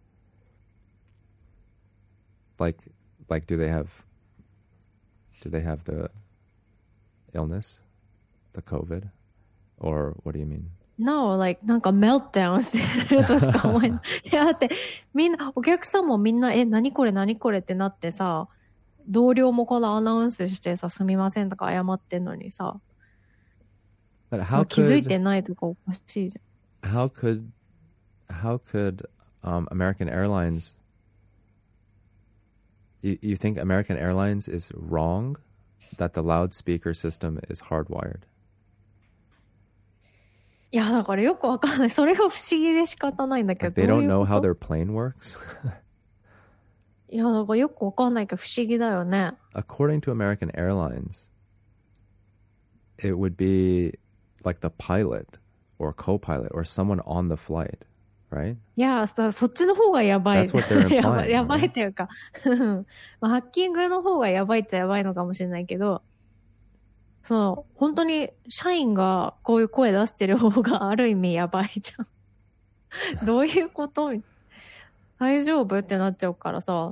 Like, like, do they have, do they have the illness, the COVID, or what do you mean? No, like, なんかメルトダウンしてるとしか思えない。いや、だって、みんな、お客さんもみんな、え、何これ何これってなってさ、同僚もこのアナウンスしてさ、すみませんとか謝ってんのにさ、 But how could, 気づいてないとかおかしいじゃん。How could, how could um, American Airlines, you, you think American Airlines is wrong that the loudspeaker system is hardwired? いや、だからよくわかんない。それが不思議で仕方ないんだけど。 Like they don't know how their plane works? いや、だからよくわかんないけど不思議だよね。 According to American Airlines, it would be like the pilot or co-pilot or someone on the flight, right? いや、そっちの方がやばい。 That's what they're implying. やばいっていうか、まあ、ハッキングの方がやばいっちゃやばいのかもしれないけど、その、本当に社員がこういう声出してる方がある意味やばいじゃん。どういうこと？大丈夫ってなっちゃうからさ、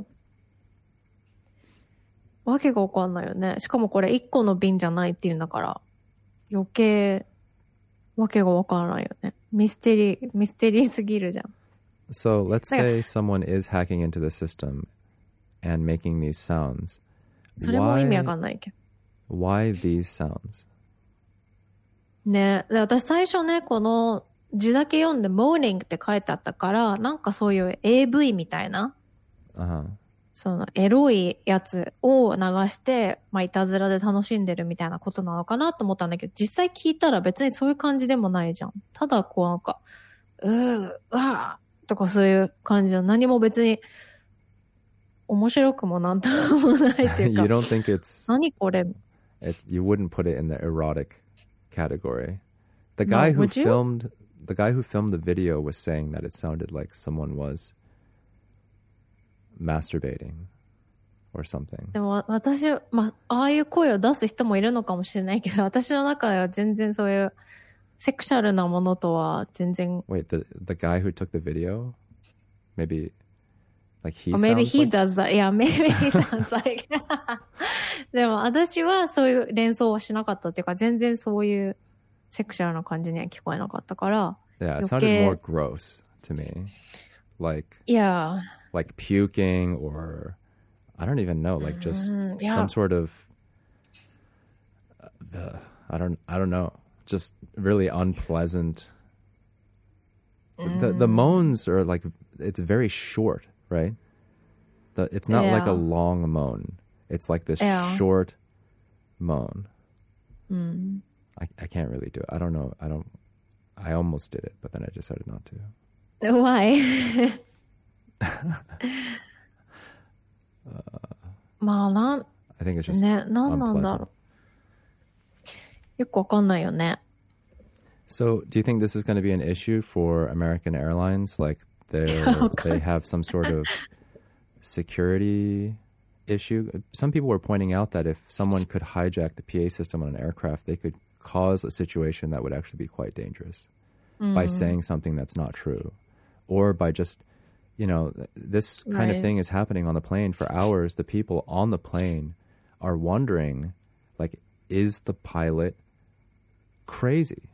わけがわかんないよね。しかもこれ一個の便じゃないっていうんだから、余計、わけがわからないよね。ミステリー、ミステリーすぎるじゃん。 So let's say someone is hacking into the system and making these sounds. それも意味わかんないけど。 Why these sounds? ね、で私最初ね、この字だけ読んで moaning って書いてあったから、なんかそういう エーブイ みたいな、 uh-huh. そのエロいやつを流して、まあ、いたずらで楽しんでるみたいなことなのかなと思ったんだけど、実際聞いたら別にそういう感じでもないじゃん。ただこうなんか、うー、うわーとかそういう感じの何も別に面白くもなんともないっていうか。 You don't think it's... 何これ? It, you wouldn't put it in the erotic category. The guy No, who would you? filmed the guy who filmed the video was saying that it sounded like someone was masturbating or something. でも私、まあ、ああいう声を出す人もいるのかもしれないけど、私の中では全然そういうセクシャルなものとは全然。 Wait, the the guy who took the video? Maybe like he Or maybe sounds he like... does that. Yeah, maybe he sounds like でも私はそういう連想はしなかったっていうか、全然そういうセクシャルな感じには聞こえなかったから。 Yeah, it sounded more gross to me. Like, yeah. Like puking or I don't even know, like just mm, yeah. some sort of uh, the I don't I don't know, just really unpleasant. Mm. The the moans are like it's very short, right? The it's not yeah. like a long moan. It's like this yeah. short moan. Mm. I I can't really do it. I don't know. I don't. I almost did it, but then I decided not to. Why? まあなん I think it's just ね、なんなんだろう。よくわかんないよね。 So, do you think this is going to be an issue for American Airlines? Like, they they have some sort of security issue? Some people were pointing out that if someone could hijack the P A system on an aircraft, they could cause a situation that would actually be quite dangerous mm. by saying something that's not true. Or by just, you know, this kind right. of thing is happening on the plane for hours. The people on the plane are wondering, like, is the pilot crazy?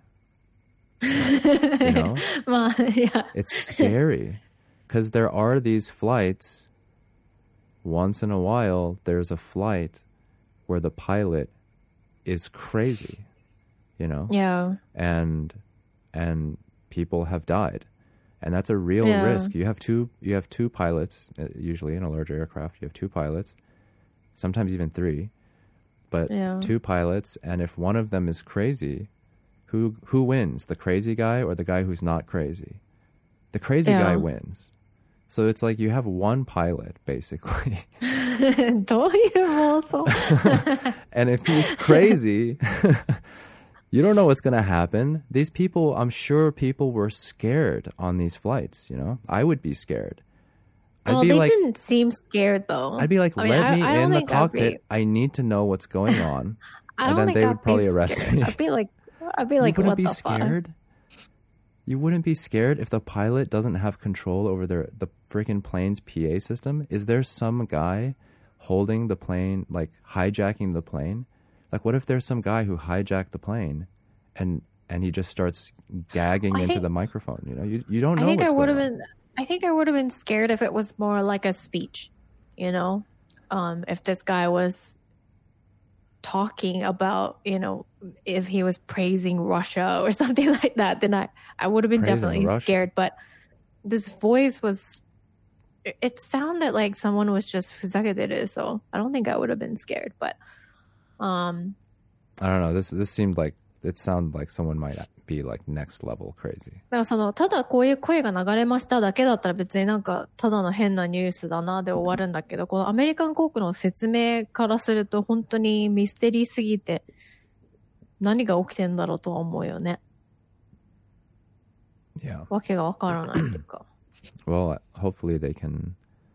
You know? Well, yeah. It's scary because there are these flights. Once in a while, there's a flight where the pilot is crazy, you know? Yeah. And and people have died. And that's a real yeah. risk. You have two you have two pilots, uh, usually in a larger aircraft. You have two pilots, sometimes even three. But yeah. two pilots, and if one of them is crazy, who who wins? The crazy guy or the guy who's not crazy? The crazy yeah. guy wins. So it's like you have one pilot, basically. どういう妄想? And if he's crazy, you don't know what's going to happen. These people, I'm sure people were scared on these flights, you know? I would be scared. I'd well, be they like, didn't seem scared, though. I'd be like, I mean, let I, me I in the be... cockpit. I need to know what's going on. I and don't then think they I'd would probably be arrest scared. me. I'd be like, I'd be like, you wouldn't what be the scared? fuck? You wouldn't be scared if the pilot doesn't have control over their the freaking plane's P A system? Is there some guy holding the plane, like hijacking the plane? Like, what if there's some guy who hijacked the plane and and he just starts gagging I into think, the microphone? You know, you you don't know. I think what's I would have on. been. I think I would have been scared if it was more like a speech. You know, um, if this guy was talking about, you know, if he was praising Russia or something like that, then I, I would have been praising definitely Russia. Scared. But this voice was, it, it sounded like someone was just fuzaketeru, so I don't think I would have been scared. But um, I don't know. This this seemed like it sounded like someone might be like next level crazy. だからそのただこういう声が流れましただけだったら別になんかただの変なニュースだなで終わるんだけど、このアメリカン航空の説明からすると本当にミステリーすぎて何が起きてんだろうとは思うよね。 Yeah. わけがわからないっていうか。 Well, hopefully they can.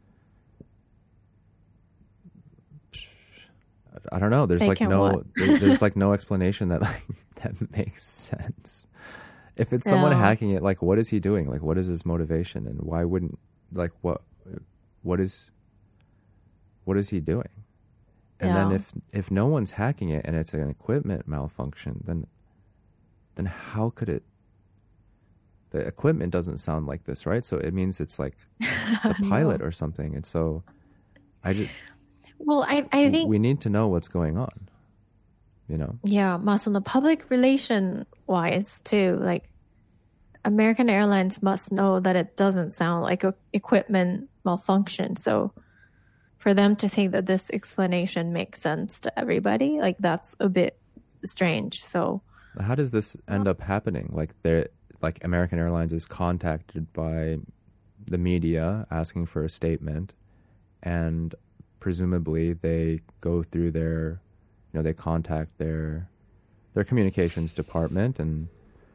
I don't know. There's they like no. There, there's like no explanation that like that makes sense. If it's someone yeah. hacking it, like what is he doing? Like what is his motivation, and why wouldn't like what what is what is he doing? And yeah. then if if no one's hacking it and it's an equipment malfunction, then then how could it? The equipment doesn't sound like this, right? So it means it's like the pilot no. or something. And so I just. Well, I, I think... We need to know what's going on, you know? Yeah, まあその public relation wise too, like American Airlines must know that it doesn't sound like a equipment malfunction. So for them to think that this explanation makes sense to everybody, like that's a bit strange. So how does this end up happening? Like they're like American Airlines is contacted by the media asking for a statement, and presumably they go through their, you know, they contact their their communications department and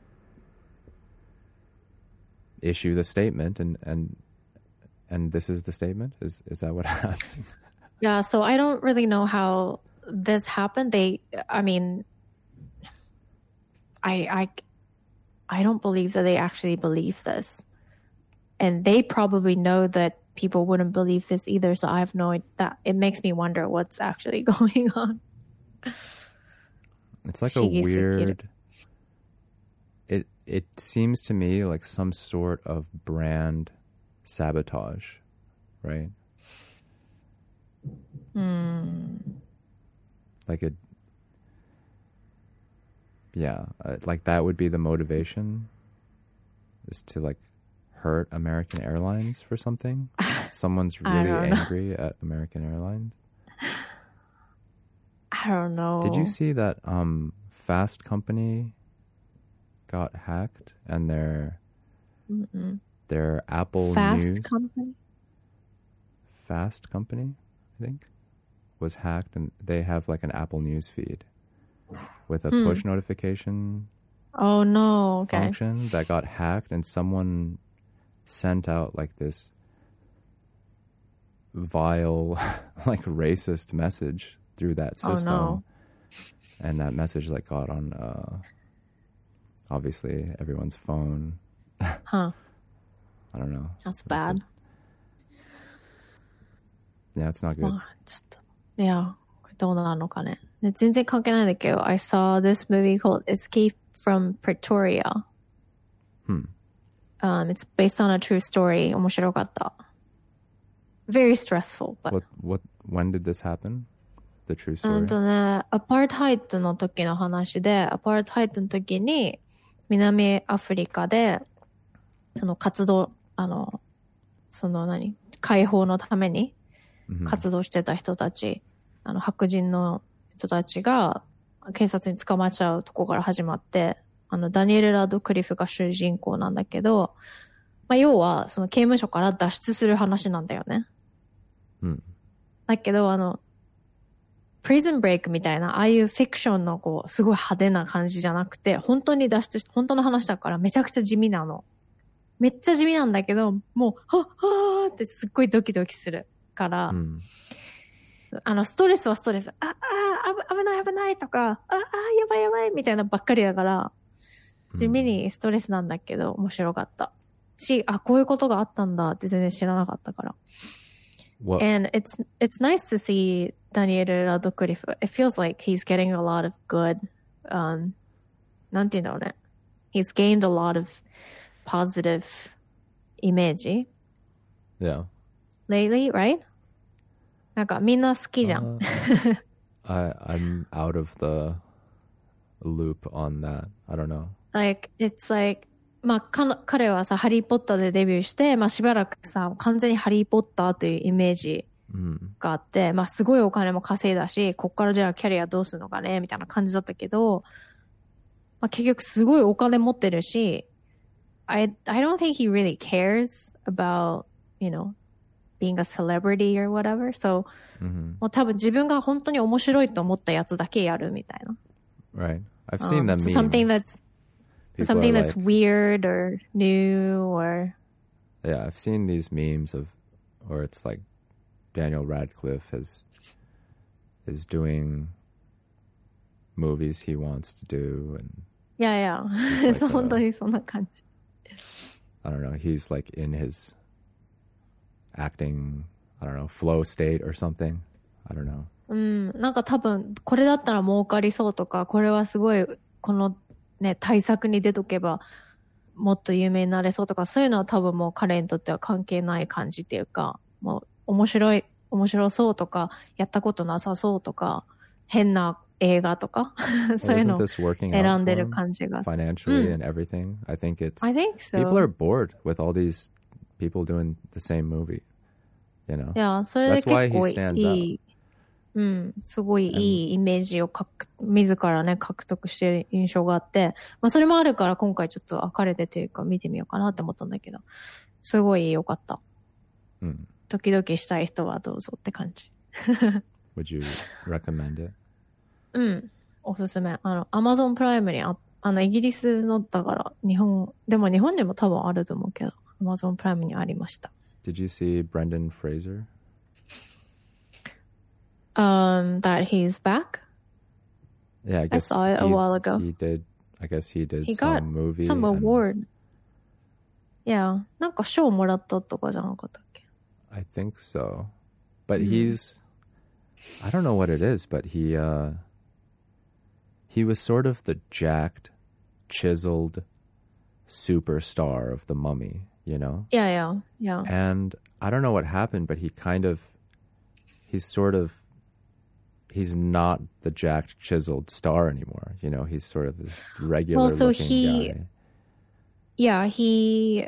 issue the statement, and and and this is the statement. Is is that what happened? Yeah, so I don't really know how this happened. They, I mean, I I I don't believe that they actually believe this, and they probably know that people wouldn't believe this either. So I have no idea. That it makes me wonder what's actually going on. It's like a weird. It it seems to me like some sort of brand sabotage, right? Hmm. Like it. Yeah, uh, like that would be the motivation, is to like hurt American Airlines for something. Someone's really angry at American Airlines. I don't know. Did you see that um, Fast Company got hacked and their Mm-mm. their Apple Fast News Company? Fast Company, I think, was hacked, and they have like an Apple News feed with a hmm. push notification oh no okay. function that got hacked, and someone sent out like this vile like racist message through that system. Oh, no. And that message like got on uh obviously everyone's phone. Huh. I don't know. That's bad. A, yeah, it's not good. ちょっと Yeah. どうなのかね。全然関係ないんだけど I saw this movie called Escape from Pretoria. Hmm. Um, it's based on a true story. 面白かった. Very stressful. But what, what, when did this happen? The true story? うんとね、アパートハイトの時の話で、アパートハイトの時に南アフリカでその活動、あの、その何解放のために活動してた人たち、mm-hmm. あの白人の人たちが警察に捕まっちゃうとこから始まって、あのダニエル・ラドクリフが主人公なんだけど、まあ、要はその刑務所から脱出する話なんだよね。 うん。 だけどあのプリズンブレイクみたいなああいうフィクションのこうすごい派手な感じじゃなくて、本当に脱出して本当の話だからめちゃくちゃ地味なの。めっちゃ地味なんだけど、もうはっはーってすっごいドキドキするから。うん、あの、ストレスはストレス。あ、あ、危ない危ないとか、あ、あ、やばいやばいみたいなばっかりだから、地味にストレスなんだけど、面白かった。し、あ、こういうことがあったんだって全然知らなかったから。 What? And it's, it's nice to see Daniel Radcliffe. It feels like he's getting a lot of good, um, なんて言うんだろうね。He's gained a lot of positive image. Yeah. Lately, right? なんかみんな好きじゃん。 Uh, I, I'm out of the loop on that. I don't know. Like, it's like, まあ、か彼はさ、ハリーポッターでデビューして、まあしばらくさ、完全にハリーポッターというイメージがあって、うん、まあすごいお金も稼いだし、こっからじゃあキャリアどうするのかねみたいな感じだったけど、まあ結局すごいお金持ってるし、I, I don't think he really cares about, you know, being a celebrity or whatever. So, mm-hmm. もう多分自分が本当に面白いと思ったやつだけやるみたいな。 Right. I've seen um, that meme. Something that's, People something that's like, weird or new or... Yeah, I've seen these memes of, or it's like Daniel Radcliffe is, is doing movies he wants to do and... Yeah, yeah. 本当にそんな感じ。 I don't know. He's like in his acting, I don't know, flow state or something. I don't know. うん、なんか多分これだったら儲かりそうとか、これはすごいこのね対策に出とけばもっと有名になれそうとか、そういうのは多分もう彼にとっては関係ない感じっていうか、もう面白い面白そうとか、やったことなさそうとか、変な映画とかそういうのを選んでる感じがする。 Financially and everything. I think it's I think so. People are bored with all these people doing the same movie. you know? いや、それで That's why 結 he 構 stands いい、うん、すごいいいイメージをかく自らね、獲得してる印象があって、まあそれもあるから今回ちょっとあ彼でというか見てみようかなって思ったんだけど、すごい良かった。 うん。 時々したい人はどうぞって感じ。 Would you recommend it? うん、おすすめ。あの、Amazon プライムにあ、あの、イギリスのだから、日本、でも日本にも多分あると思うけど、Amazon プライムにありました。 Did you see Brendan Fraser? Um, that he's back? Yeah, I guess I saw it he, a while ago. He did, I guess he did he some got movie. some and- award. Yeah, なんか賞もらったとかじゃなかったっけ? I think so. But Mm. he's, I don't know what it is, but he, uh, he was sort of the jacked, chiseled superstar of the Mummy, you know? Yeah, yeah, yeah. And I don't know what happened, but he kind of, he's sort of, he's not the jacked, chiseled star anymore. You know, he's sort of this regular Well, so looking he- guy. Yeah, he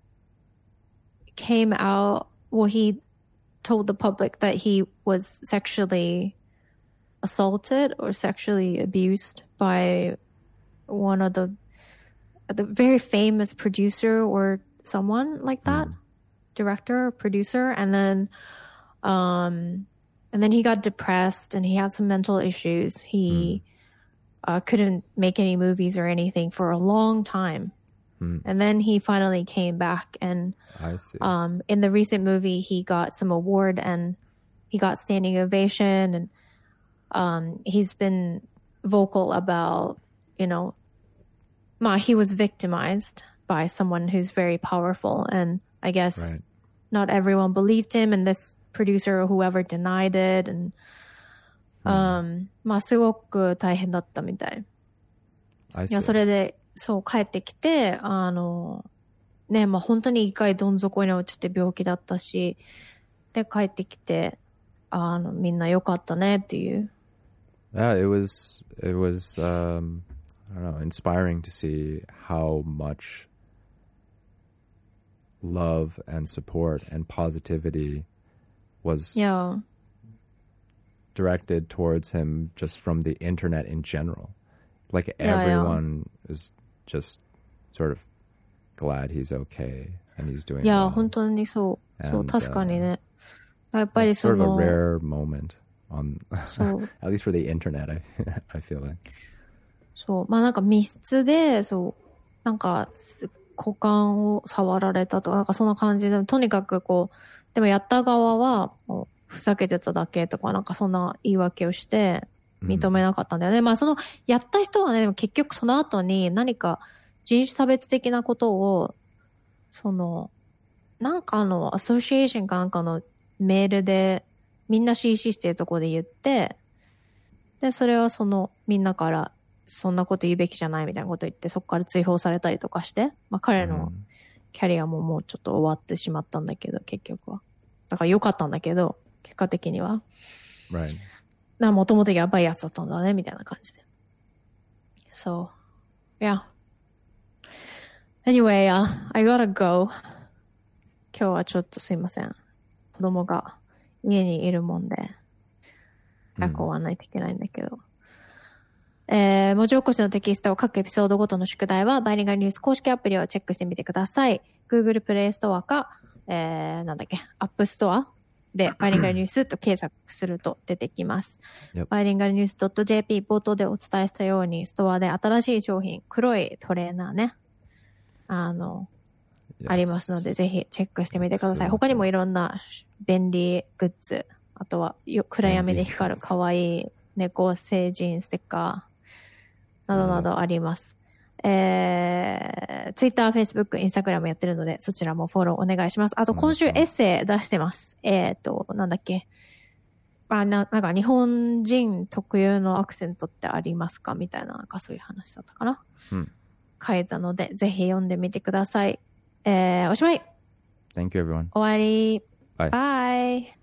came out, well, he told the public that he was sexually assaulted or sexually abused by one of the the very famous producer or someone like that, Mm. director or producer, and then um and then he got depressed and he had some mental issues. He uh, couldn't make any movies or anything for a long time. Mm. And then he finally came back, and I see. um, in the recent movie, he got some award and he got standing ovation, and um, he's been vocal about, you know, ma, he was victimized by someone who's very powerful, and I guess Right. not everyone believed him, and this producer or whoever denied it, and um, まあすごく大変だったみたい。 I いや、 see. それで、そう、帰ってきて、あの、ね、まあ本当に一回どん底に落ちて病気だったし、で、帰ってきて、あの、みんな良かったねっていう。 Yeah, it was, it was, um, I don't know, inspiring to see how much love and support and positivity was いや、 directed towards him just from the internet in general. Like Yeah, yeah. everyone is just sort of glad he's okay and he's doing いや、 well. 本当にそう。そう、 And, 確かにね。やっぱり It's そ sort of a の、 rare moment on, そう。 at least for the internet, I, I feel like. そう。まあなんか密室で、そう、なんか、股間を触られたとか、なんかそんな感じで、とにかくこう、でもやった側は、もうふざけてただけとか、なんかそんな言い訳をして、認めなかったんだよね。まあその、やった人はね、でも結局その後に何か人種差別的なことを、その、なんかのアソシエーションかなんかのメールで、みんな シーシー してるところで言って、で、それはその、みんなから、そんなこと言うべきじゃないみたいなこと言って、そこから追放されたりとかして、まあ彼の Mm. キャリアももうちょっと終わってしまったんだけど、結局は。だから良かったんだけど、結果的には。 Right. な、もともとやばいやつだったんだね、みたいな感じで。So, yeah. Anyway, uh, I gotta go. 今日はちょっとすいません。子供が家にいるもんで、学校終わんないといけないんだけど。えー、文字起こしのテキストを各エピソードごとの宿題はバイリンガルニュース公式アプリをチェックしてみてください。Google プレイストアか、えー、なんだっけ、App Store でバイリンガルニュースと検索すると出てきます。 Yep. バイリンガルニュース .jp 冒頭でお伝えしたように、ストアで新しい商品、黒いトレーナーね、あの、 Yes. ありますので、ぜひチェックしてみてください。 Excellent. 他にもいろんな便利グッズ、あとはよ暗闇で光るかわいい猫成人ステッカーなどなどあります。えー、Twitter、Facebook、Instagram やってるので、そちらもフォローお願いします。あと今週エッセイ出してます。えっと、なんだっけ。あ、な、なんか日本人特有のアクセントってありますかみたいな、なんかそういう話だったかな。 Hmm. 書いたので、ぜひ読んでみてください。えー、おしまい。 Thank you, everyone. 終わり。 Bye. Bye.